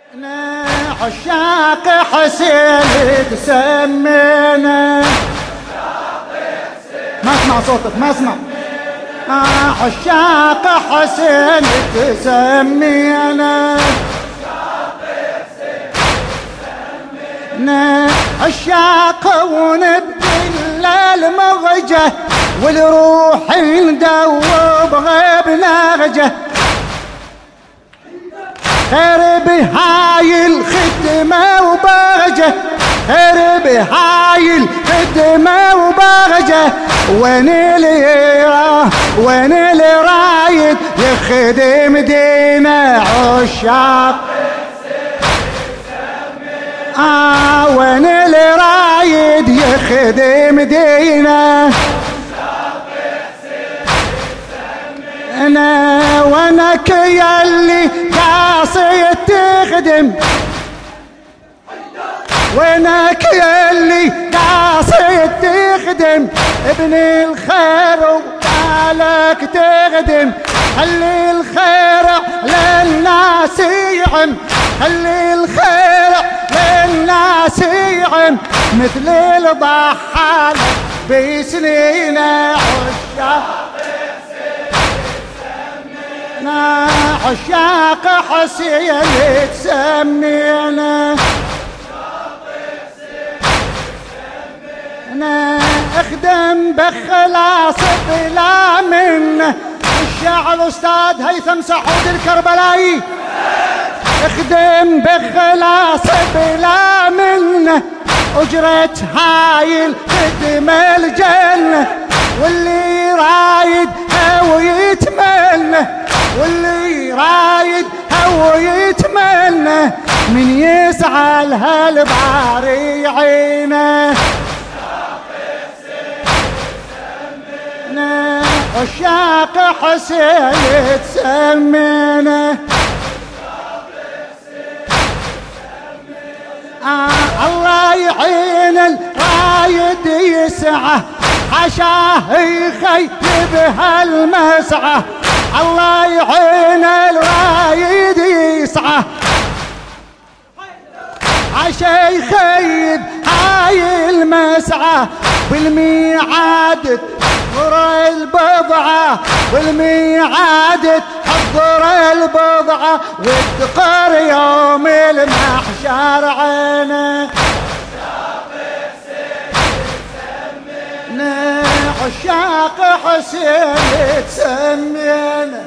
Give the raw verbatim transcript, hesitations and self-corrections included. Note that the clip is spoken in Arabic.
عشاق حسين تسمينا. ما اسمع صوتك ما اسمع. عشاق حسين تسمينا. عشاق ونبدل المغجة والروح ندوب غيب نغجة. خير بهاي الخدمة وبغجة، خير بهاي الخدمة وبغجة. وين اللي وين اللي رايد يخدم دينا عشاق. آه وين اللي رايد يخدم دينا. أنا وأنك ياللي قاصي تخدم، وينك ياللي قاصي تخدم ابن الخير وقالك تخدم. خلي الخير للناس يعم، خلي الخير للناس يعم. مثل الضحالة بسنين عشاق. عشاق حسين تسمينا. أنا أخدم بخلاص بلا من الشاعر أستاذ هيثم سعود الكربلائي. أخدم بخلاص بلا من أجرة هاي الخدمة الجنة. واللي رايد هو يتمنى، واللي رايد هو يتمنى من يسعى لهالباري عينه. عشاق حسين تسمينا. آه الله يعين الرايد يسعى، حشاه يخيب هالمسعى. الله يعين الرايد يسعى، عشا يخيب هاي المسعى. بالميعاد تحضر البضعة، بالميعاد تحضر البضعة. وتقر يوم المحشر عينه. عشاق حسين تسمينا.